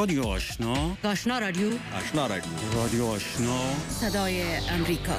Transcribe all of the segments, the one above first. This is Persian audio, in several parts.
رادیو آشنا، آشنا رادیو، آشنا رادیو، رادیو آشنا، صدای امریکا.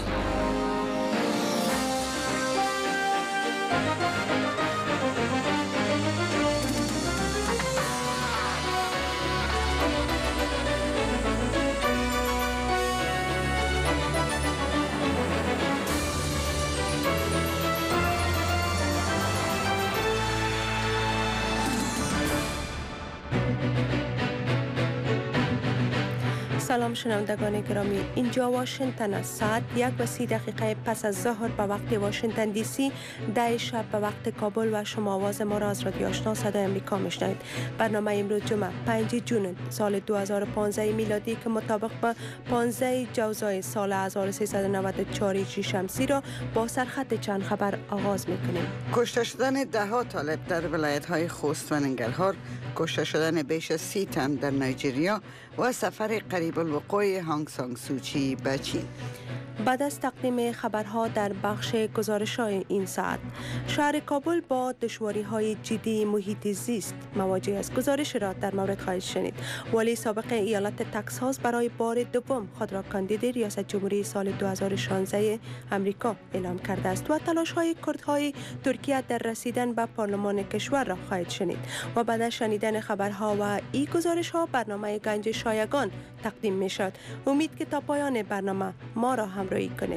سلام شنوندگان گرامی، اینجا واشنگتن است. ساعت 1:30 پس از ظهر به وقت واشنگتن دی سی، 10 شب به وقت کابل و شما آواز ما را از رادیو آشنا صدای امریکا میشنوید. برنامه امروز جمعه 5 جون سال 2015 میلادی که مطابق با 15 جوزای سال 1394 هجری شمسی را با سرخط چند خبر آغاز میکنیم. کشته شدن ده‌ها طالب در ولایت‌های خوست و ننگرهار، کشته شدن بیش از 30 تن در نایجریا و سفر قریب الوقوع هانگ سانگ سوچی به چین. بعد از تقدیم خبرها در بخش گزارش‌های این ساعت، شهر کابل با دشواری‌های جدی محیط زیست مواجه است. گزارش را در مورد خواهید شنید. والی سابق ایالت تگزاس برای بار دوم خود را کاندید ریاست جمهوری سال 2016 امریکا اعلام کرده است و تلاش‌های کردهای ترکیه در رسیدن به پارلمان کشور را خواهید شنید. و بعد از شنیدن خبرها و این گزارش‌ها، برنامه گنج شایگان تقدیم می‌شود. امید که تا پایان برنامه ما را همراهی کنید.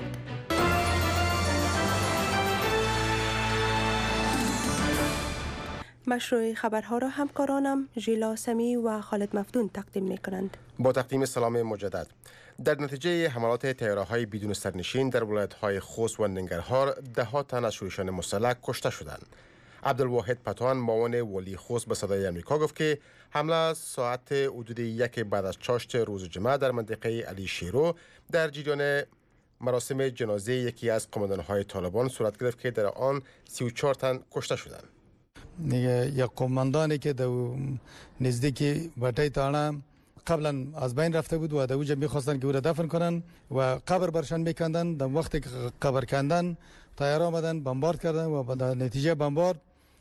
مشروع خبرها را همکارانم ژیلا سمی و خالد مفدون تقدیم می کنند. با تقدیم سلام مجدد. در نتیجه حملات طیاره‌های بدون سرنشین در ولایت‌های خوست و ننگرهار، ده‌ها تن از شورشیان مسلح کشته شدند. عبدالواحد پتوان، معاون والی خوست، به صدای امریکا گفت که حمله ساعت حدود 1 بعد از چاشت روز جمعه در منطقه علی شیرو در جریان مراسم جنازه یکی از قماندان‌های طالبان صورت گرفت که در آن 34 تن کشته شدند. یک قماندانی که در نزدیک بټی تاڼه قبلا از بین رفته بود و در اونجا می‌خواستن که او را دفن کنن و قبر برشان میکندن. در وقتی که قبر کندن، طیاره آمدن بمبارد کردن و در نتیجه بمبارد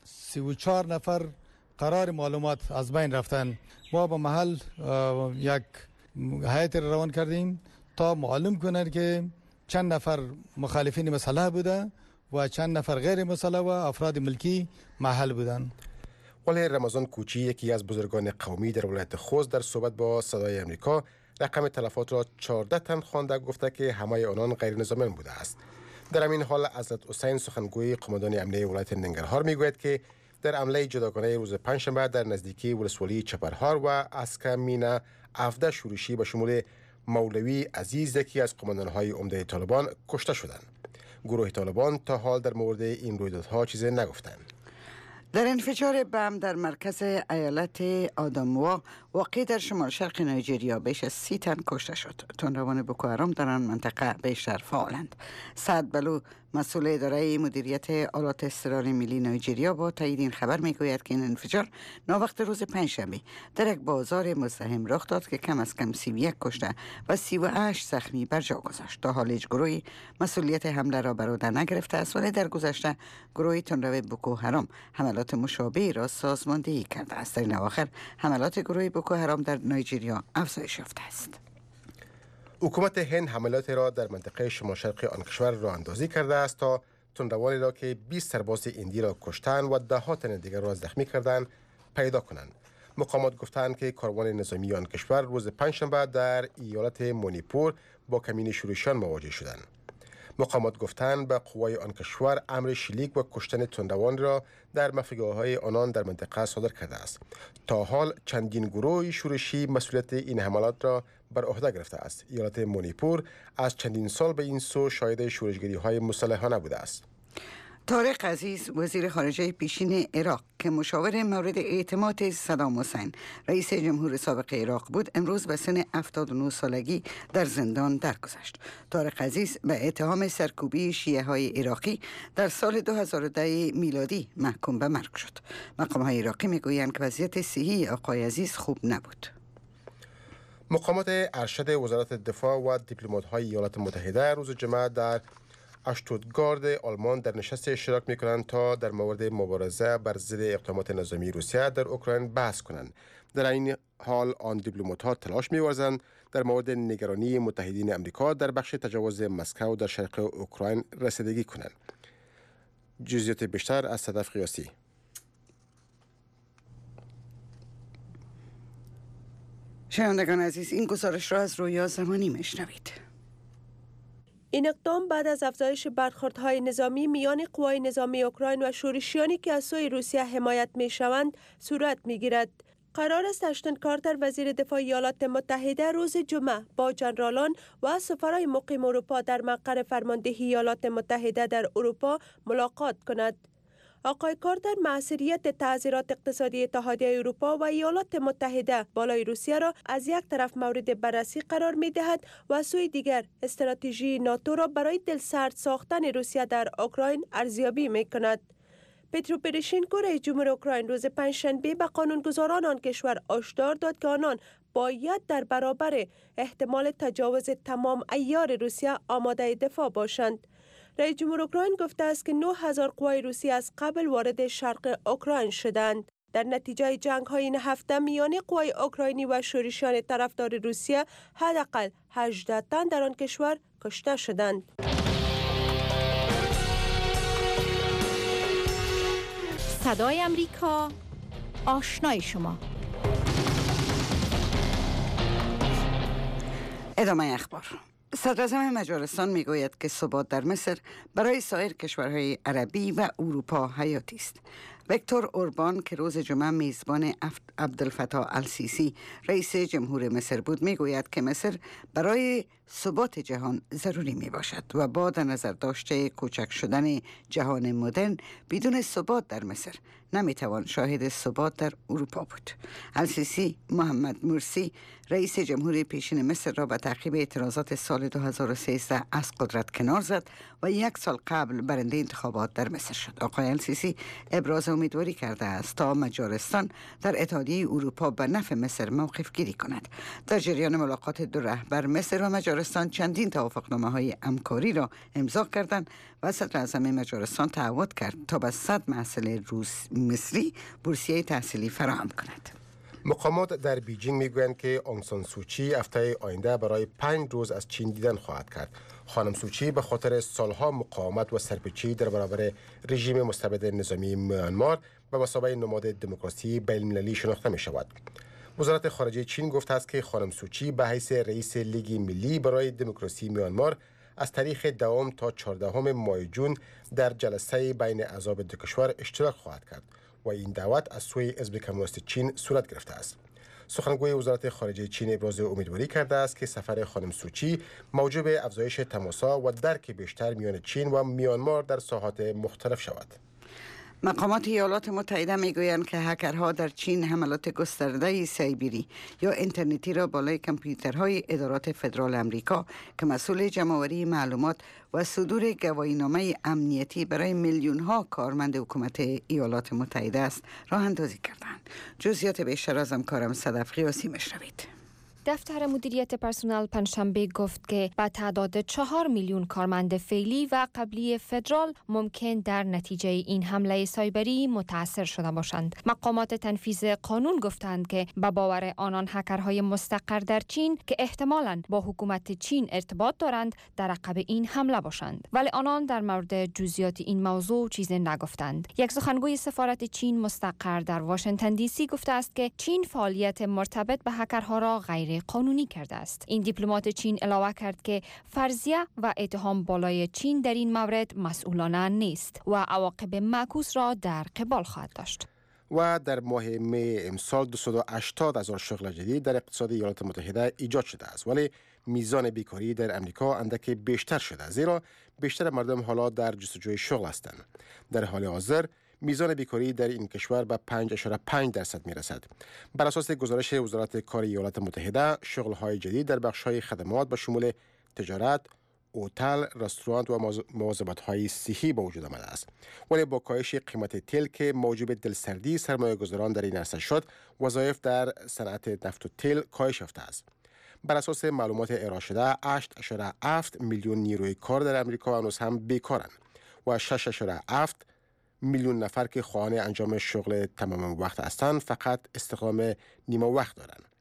34 نفر قرار معلومات از بین رفتن. ما به محل یک هیئت روان کردیم تا معلوم کنند که چند نفر مخالفین مسلح بوده و چند نفر غیر مسلح و افراد ملکی محل بودند. ولی رمضان کوچی، یکی از بزرگان قومی در ولایت خوست، در صحبت با صدای امریکا رقم تلفات را 14 تن خوانده، گفته که همه آنان غیر نظامیان بوده است. در همین حال حضرت حسین، سخنگوی قماندان امنیه ولایت ننگرهار، میگوید که در حمله جداگانه روز پنجشنبه در نزدیکی ولسوالی چپرهار و اسکا مینا 17 شورشی به شمول مولوی عزیز، یکی از قماندان‌های عمده طالبان، کشته شدند. گروه طالبان تا حال در مورد این رویدادها چیزی نگفتند. در انفجار بم در مرکز ایالت آداموا واقع در شمال شرق نایجریا بیش از 30 تن کشته شد. تندروان بوکو حرام در آن منطقه بیشتر فعالند. سعد بلو، مسئول اداره مدیریت آلات اضطراری ملی نایجریا، با تایید این خبر میگوید که این انفجار ناوقت روز پنجشنبه در یک بازار مزدحم رخ داد که کم از کم 31 کشته و 38 زخمی بر جا گذاشت. تا حال هیچ گروهی مسئولیت حمله را بر عهده نگرفته است، ولی در گذشته گروه تندرو بوکو حرام حملات مشابه را سازماندهی کرده است. در این اواخر حملات گروه بوکو حرام در نایجریا افزایش یافته است. حکومت هند حملات را در منطقه شمال شرقی آن کشور راه اندازی کرده است تا تندروانی را که 20 سرباز هندی را کشتند و ده‌ها تن دیگر را زخمی کردند پیدا کنند. مقامات گفتند که کاروان نظامی آن کشور روز پنجشنبه در ایالت مونیپور با کمین شورشیان مواجه شدند. مقامات گفتند به قوای آن کشور امر شلیک و کشتن تندروان را در مفرگاه‌های آنان در منطقه صادر کرده است. تا حال چندین گروه شورشی مسئولیت این حملات را بر عهده گرفته است. ایالت مونیپور از چندین سال به این سو شاهد شورشگری‌های مسلحانه بوده است. طارق عزیز، وزیر خارجه پیشین عراق که مشاور مورد اعتماد صدام حسین رئیس جمهور سابق عراق بود، امروز به سن 79 سالگی در زندان درگذشت. طارق عزیز به اتهام سرکوبی شیعه های عراقی در سال 2010 میلادی محکوم به مرگ شد. مقام‌های عراقی میگویند که وضعیت صحی آقای عزیز خوب نبود. مقامات ارشد وزارت دفاع و دیپلمات‌های ایالات متحده روز جمعه در اشتوتگارد آلمان در نشست اشتراک می‌کنند تا در مورد مبارزه بر ضد اقدامات نظامی روسیه در اوکراین بحث کنند. در این حال آن دیپلمات‌ها تلاش می‌ورزند در مورد نگرانی متحدین آمریکا در بخش تجاوز مسکو در شرق اوکراین رسیدگی کنند. جزئیات بیشتر از صدف قیاسی. شنوندگان عزیز، این گزارش را از رویا زمانی میشنوید. این اقدام بعد از افزایش برخوردهای نظامی میان قوای نظامی اوکراین و شورشیانی که از سوی روسیه حمایت میشوند صورت میگیرد. قرار است اشتن کارتر وزیر دفاع ایالات متحده روز جمعه با جنرالان و سفرای مقیم اروپا در مقر فرماندهی ایالات متحده در اروپا ملاقات کند. آقای کارتر مأثوریت تعزیرات اقتصادی اتحادیه اروپا و ایالات متحده بالای روسیه را از یک طرف مورد بررسی قرار می دهد و از سوی دیگر استراتژی ناتو را برای دلسرد ساختن روسیه در اوکراین ارزیابی می کند. پترو پروشنکو رئیس جمهور اوکراین روز پنجشنبه به قانونگذاران آن کشور هشدار داد که آنان باید در برابر احتمال تجاوز تمام عیار روسیه آماده دفاع باشند. رئیس جمهور اوکراین گفته است که 9000 قوای روسی از قبل وارد شرق اوکراین شدند. در نتیجه جنگ‌های این هفته میان قوای اوکراینی و شورشیان طرفدار روسیه حداقل 18 تن در آن کشور کشته شدند. صدای امریکا، آشنای شما. ادامه اخبار. صدراعظم مجارستان میگوید که ثبات در مصر برای سایر کشورهای عربی و اروپا حیاتی است. ویکتور اوربان که روز جمعه میزبان عبدالفتاح السیسی رئیس جمهور مصر بود میگوید که مصر برای ثبات جهان ضروری می باشد و با در نظر داشته کوچک شدن جهان مدرن بدون ثبات در مصر نمیتوان شاهد ثبات در اروپا بود. السیسی محمد مرسی رئیس جمهور پیشین مصر را به تعقیب اعتراضات سال 2013 از قدرت کنار زد و یک سال قبل برنده انتخابات در مصر شد. آقای السیسی ابراز امیدواری کرده است تا مجارستان در اتحادیه اروپا به نفع مصر موقف گیری کند. در جریان ملاقات دو رهبر مصر و مجارستان چندین توافقنامه‌های همکاری را امضا کردند و صدراعظم مجارستان تعهد کرد تا به 100 محصل مصری بورسیه تحصیلی فراهم کند. مقامات در بیجینگ میگویند که آنگ سان سوچی هفته آینده برای 5 روز از چین دیدن خواهد کرد. خانم سوچی به خاطر سالها مقاومت و سرپیچی در برابر رژیم مستبد نظامی میانمار به مثابه نماد دموکراسی بین‌المللی شناخته می شود. وزارت خارجه چین گفته است که خانم سوچی به حیث رئیس لیگ ملی برای دموکراسی میانمار از تاریخ 2 تا 14 ماه جون در جلسه بین اعضای دو کشور اشتراک خواهد کرد و این دعوت از سوی حزب کمونیست چین صورت گرفته است. سخنگوی وزارت خارجه چین ابراز امیدواری کرده است که سفر خانم سوچی موجب افزایش تماس‌ها و درک بیشتر میان چین و میانمار در ساحات مختلف شود. مقامات ایالات متحده میگویند که هکرها در چین حملات گسترده سایبری یا اینترنتی را بالای کامپیوترهای ادارات فدرال امریکا که مسئول جمع‌آوری معلومات و صدور گواهینامه امنیتی برای میلیون‌ها کارمند حکومت ایالات متحده است راه اندازی کردند. جزئیات بیشتر از همکارم صدف قیاسی میشنوید. دفتر مدیریت پرسونل پنجشنبه گفت که به تعداد 4 میلیون کارمند فعلی و قبلی فدرال ممکن در نتیجه این حمله سایبری متاثر شده باشند. مقامات تنفیذ قانون گفتند که به باور آنان هکرهای مستقر در چین که احتمالاً با حکومت چین ارتباط دارند در عقب این حمله باشند، ولی آنان در مورد جزئیات این موضوع چیزی نگفتند. یک سخنگوی سفارت چین مستقر در واشنگتن دی سی گفته است که چین فعالیت مرتبط به هکرها را غیر قانونی کرده است. این دیپلمات چین علاوه کرد که فرضیه و اتهام بالای چین در این مورد مسئولانه نیست و عواقب معکوس را در قبال خواهد داشت. و در ماه می امسال 280,000 شغل جدید در اقتصاد ایالات متحده ایجاد شده است، ولی میزان بیکاری در امریکا اندک بیشتر شده، زیرا بیشتر مردم حالا در جستجوی شغل هستند. در حال حاضر میزان بیکاری در این کشور به 5.5% میرسد. بر اساس گزارش وزارت کار ایالات متحده، شغل‌های جدید در بخش‌های خدمات به شمول تجارت، هتل، رستوران و مواظبت‌های صحی به وجود آمده است. ولی با کاهش قیمت تیل که موجب دلسردی سرمایه‌گذاران در این عرصه شد، وظایف در صنعت نفت و تیل کاهش یافته است. بر اساس معلومات ارائه شده، 8.7 میلیون نیروی کار در امریکا هنوز هم بیکارند و 6.7 میلیون نفر که خواهان انجام شغل تمام وقت هستند فقط استخدام نیمه وقت دارند.